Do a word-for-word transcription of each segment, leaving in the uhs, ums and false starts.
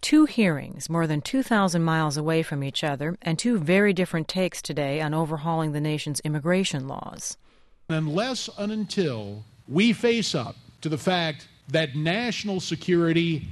Two hearings more than two thousand miles away from each other and two very different takes today on overhauling the nation's immigration laws. Unless and until we face up to the fact that national security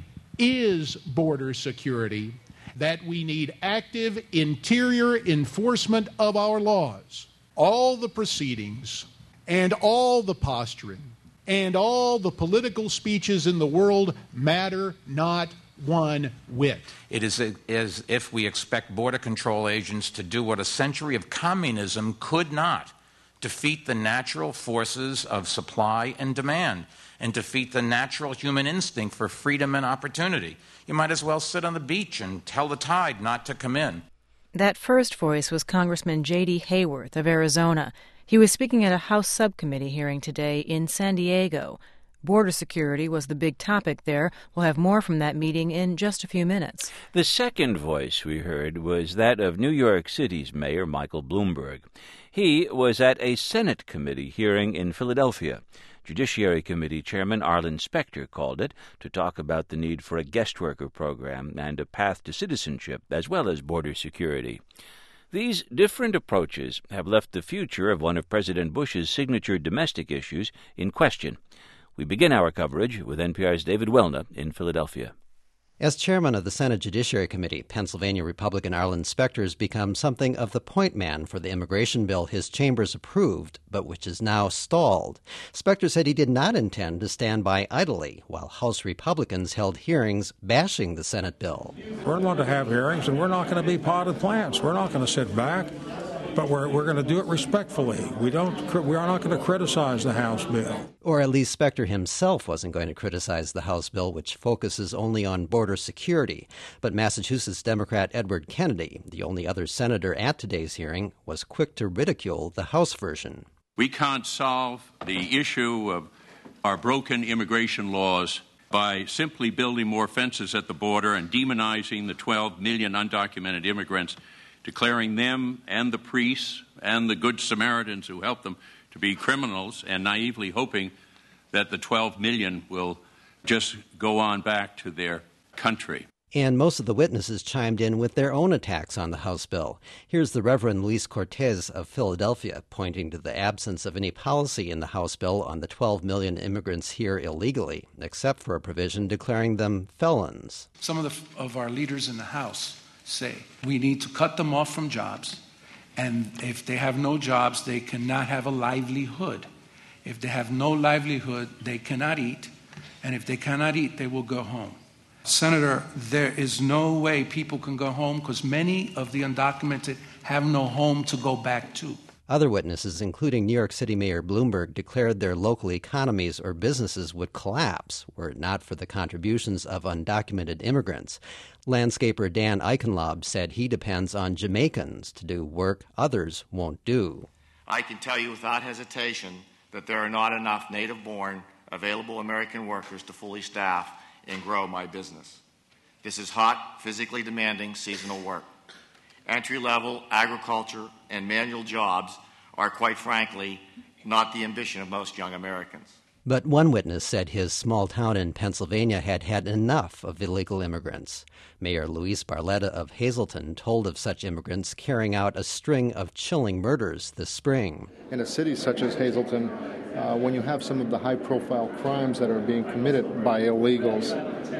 is border security, that we need active interior enforcement of our laws, all the proceedings and all the posturing and all the political speeches in the world matter not one whit. It is as if we expect border control agents to do what a century of communism could not: defeat the natural forces of supply and demand and defeat the natural human instinct for freedom and opportunity. You might as well sit on the beach and tell the tide not to come in. That first voice was Congressman J D Hayworth of Arizona. He was speaking at a House subcommittee hearing today in San Diego. Border security was the big topic there. We'll have more from that meeting in just a few minutes. The second voice we heard was that of New York City's Mayor Michael Bloomberg. He was at a Senate committee hearing in Philadelphia. Judiciary Committee Chairman Arlen Specter called it to talk about the need for a guest worker program and a path to citizenship, as well as border security. These different approaches have left the future of one of President Bush's signature domestic issues in question. We begin our coverage with N P R's David Welna in Philadelphia. As chairman of the Senate Judiciary Committee, Pennsylvania Republican Arlen Specter has become something of the point man for the immigration bill his chambers approved, but which is now stalled. Specter said he did not intend to stand by idly while House Republicans held hearings bashing the Senate bill. We're going to have hearings, and we're not going to be potted plants. We're not going to sit back, but we're we're going to do it respectfully. We don't. We are not going to criticize the House bill. Or at least Specter himself wasn't going to criticize the House bill, which focuses only on border security. But Massachusetts Democrat Edward Kennedy, the only other senator at today's hearing, was quick to ridicule the House version. We can't solve the issue of our broken immigration laws by simply building more fences at the border and demonizing the twelve million undocumented immigrants, declaring them and the priests and the good Samaritans who helped them to be criminals, and naively hoping that the twelve million will just go on back to their country. And most of the witnesses chimed in with their own attacks on the House bill. Here's the Reverend Luis Cortez of Philadelphia, pointing to the absence of any policy in the House bill on the twelve million immigrants here illegally, except for a provision declaring them felons. Some of, the, of our leaders in the House say we need to cut them off from jobs, and if they have no jobs, they cannot have a livelihood. If they have no livelihood, they cannot eat, and if they cannot eat, they will go home. Senator, there is no way people can go home because many of the undocumented have no home to go back to. Other witnesses, including New York City Mayor Bloomberg, declared their local economies or businesses would collapse were it not for the contributions of undocumented immigrants. Landscaper Dan Eichenlaub said he depends on Jamaicans to do work others won't do. I can tell you without hesitation that there are not enough native-born, available American workers to fully staff and grow my business. This is hot, physically demanding seasonal work. Entry-level agriculture and manual jobs are, quite frankly, not the ambition of most young Americans. But one witness said his small town in Pennsylvania had had enough of illegal immigrants. Mayor Luis Barletta of Hazleton told of such immigrants carrying out a string of chilling murders this spring. In a city such as Hazleton, uh, when you have some of the high-profile crimes that are being committed by illegals,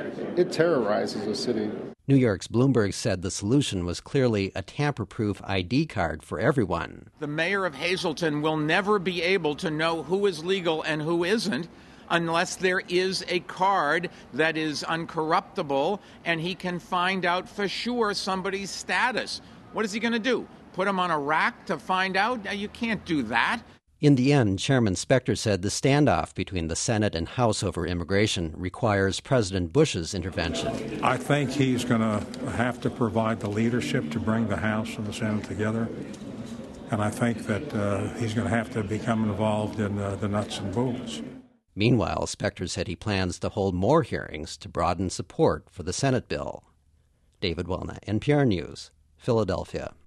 it terrorizes a city. New York's Bloomberg said the solution was clearly a tamper-proof I D card for everyone. The mayor of Hazleton will never be able to know who is legal and who isn't unless there is a card that is uncorruptible and he can find out for sure somebody's status. What is he going to do? Put him on a rack to find out? You can't do that. In the end, Chairman Specter said the standoff between the Senate and House over immigration requires President Bush's intervention. I think he's going to have to provide the leadership to bring the House and the Senate together. And I think that uh, he's going to have to become involved in uh, the nuts and bolts. Meanwhile, Specter said he plans to hold more hearings to broaden support for the Senate bill. David Welna, N P R News, Philadelphia.